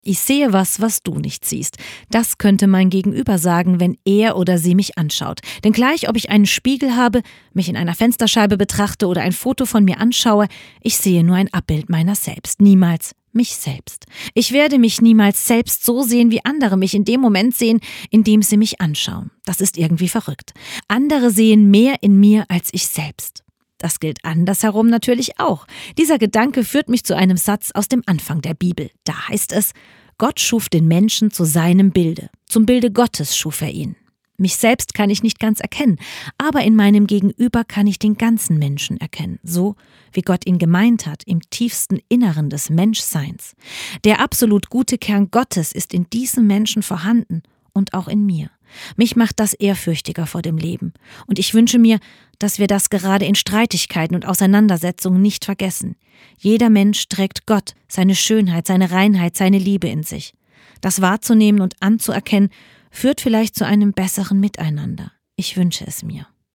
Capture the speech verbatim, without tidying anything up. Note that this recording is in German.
Ich sehe was, was du nicht siehst. Das könnte mein Gegenüber sagen, wenn er oder sie mich anschaut. Denn gleich, ob ich einen Spiegel habe, mich in einer Fensterscheibe betrachte oder ein Foto von mir anschaue, ich sehe nur ein Abbild meiner selbst, niemals mich selbst. Ich werde mich niemals selbst so sehen, wie andere mich in dem Moment sehen, in dem sie mich anschauen. Das ist irgendwie verrückt. Andere sehen mehr in mir als ich selbst. Das gilt andersherum natürlich auch. Dieser Gedanke führt mich zu einem Satz aus dem Anfang der Bibel. Da heißt es: Gott schuf den Menschen zu seinem Bilde. Zum Bilde Gottes schuf er ihn. Mich selbst kann ich nicht ganz erkennen, aber in meinem Gegenüber kann ich den ganzen Menschen erkennen, so wie Gott ihn gemeint hat, im tiefsten Inneren des Menschseins. Der absolut gute Kern Gottes ist in diesem Menschen vorhanden und auch in mir. Mich macht das ehrfürchtiger vor dem Leben. Und ich wünsche mir, dass wir das gerade in Streitigkeiten und Auseinandersetzungen nicht vergessen. Jeder Mensch trägt Gott, seine Schönheit, seine Reinheit, seine Liebe in sich. Das wahrzunehmen und anzuerkennen, führt vielleicht zu einem besseren Miteinander. Ich wünsche es mir.